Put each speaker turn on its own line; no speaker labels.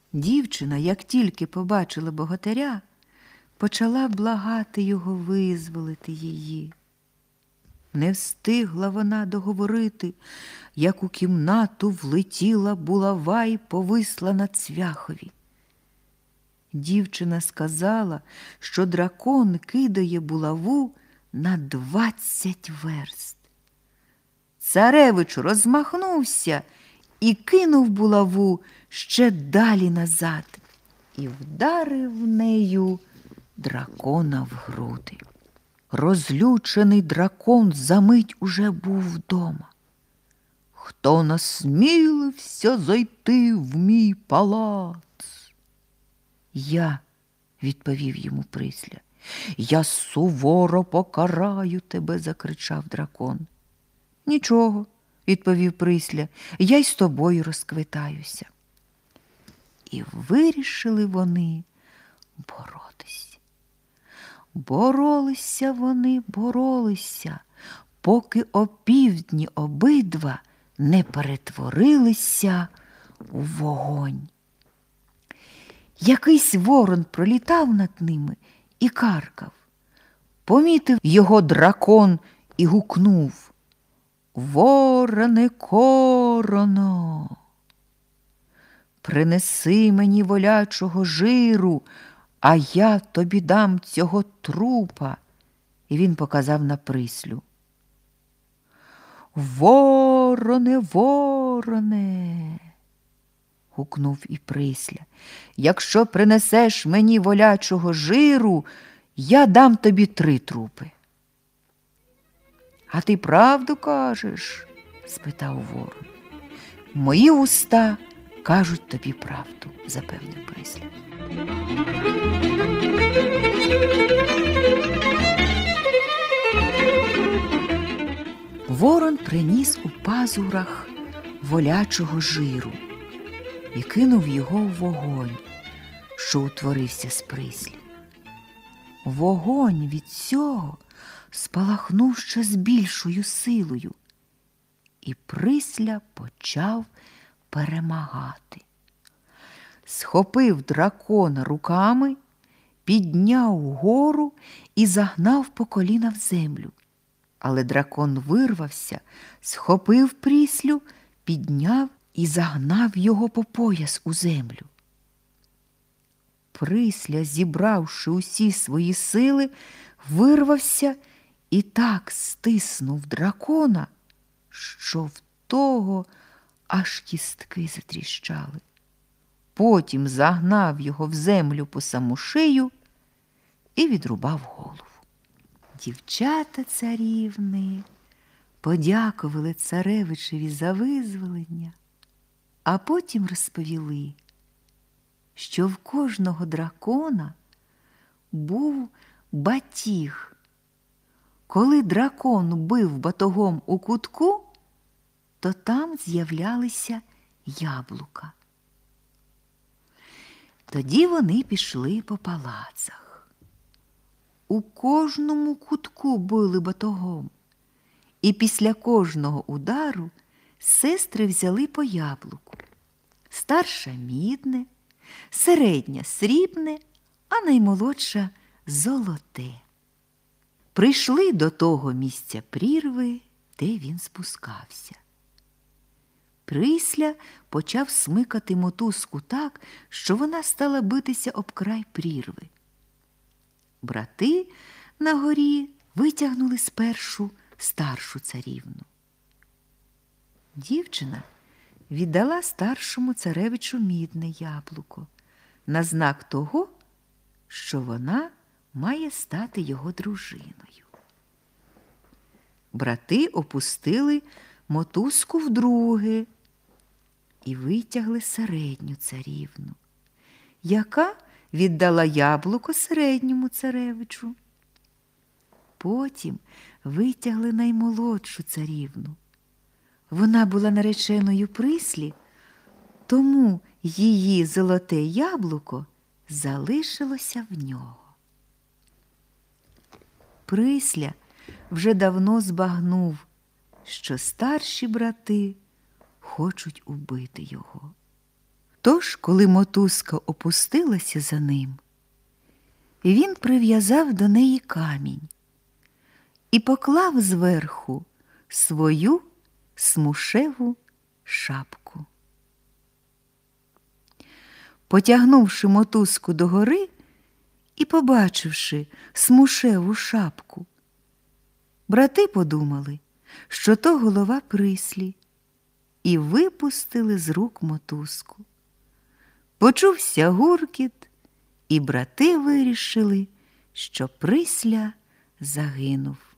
Дівчина, як тільки побачила богатиря, почала благати його визволити її. Не встигла вона договорити, як у кімнату влетіла булава й повисла на цвяхові. Дівчина сказала, що дракон кидає булаву на 20 верст. Царевич розмахнувся і кинув булаву ще далі назад і вдарив нею дракона в груди. Розлючений дракон замить уже був вдома. «Хто насмілився зайти в мій палац?» «Я», – відповів йому Присля. «Я суворо покараю тебе», – закричав дракон. «Нічого», – відповів Присля, – «я й з тобою розквитаюся». І вирішили вони боротися. Боролися, поки опівдні обидва не перетворилися у вогонь. Якийсь ворон пролітав над ними і каркав. Помітив його дракон і гукнув: «Вороне короно, принеси мені волячого жиру, а я тобі дам цього трупа». І він показав на Прислю. «Вороне, вороне», – гукнув і Присля, «якщо принесеш мені волячого жиру, я дам тобі 3 трупи». «А ти правду кажеш?» – спитав ворон. «Мої уста кажуть тобі правду», – запевнив Присля. Ворон приніс у пазурах волячого жиру і кинув його в вогонь, що утворився з Прислі. Вогонь від цього спалахнув ще з більшою силою, і Присля почав перемагати. Схопив дракона руками, підняв угору і загнав по коліна в землю. Але дракон вирвався, схопив Прислю, підняв і загнав його по пояс у землю. Присля, зібравши усі свої сили, вирвався і так стиснув дракона, що в того аж кістки затріщали. Потім загнав його в землю по саму шию і відрубав голову. Дівчата царівни подякували царевичеві за визволення, а потім розповіли, що в кожного дракона був батіг. Коли дракон бив батогом у кутку, то там з'являлися яблука. Тоді вони пішли по палацах. У кожному кутку били батогом, і після кожного удару сестри взяли по яблуку. Старша – мідне, середня – срібне, а наймолодша – золоте. Прийшли до того місця прірви, де він спускався. Присля почав смикати мотузку так, що вона стала битися об край прірви. Брати на горі витягнули спершу старшу царівну. Дівчина віддала старшому царевичу мідне яблуко на знак того, що вона має стати його дружиною. Брати опустили мотузку вдруге і витягли середню царівну, яка віддала яблуко середньому царевичу. Потім витягли наймолодшу царівну. Вона була нареченою Прислі, тому її золоте яблуко залишилося в нього. Присля вже давно збагнув, що старші брати хочуть убити його. Тож, коли мотузка опустилася за ним, він прив'язав до неї камінь і поклав зверху свою смушеву шапку. Потягнувши мотузку догори і побачивши смушеву шапку, брати подумали, що то голова Прислі, і випустили з рук мотузку. Почувся гуркіт, і брати вирішили, що Присля загинув.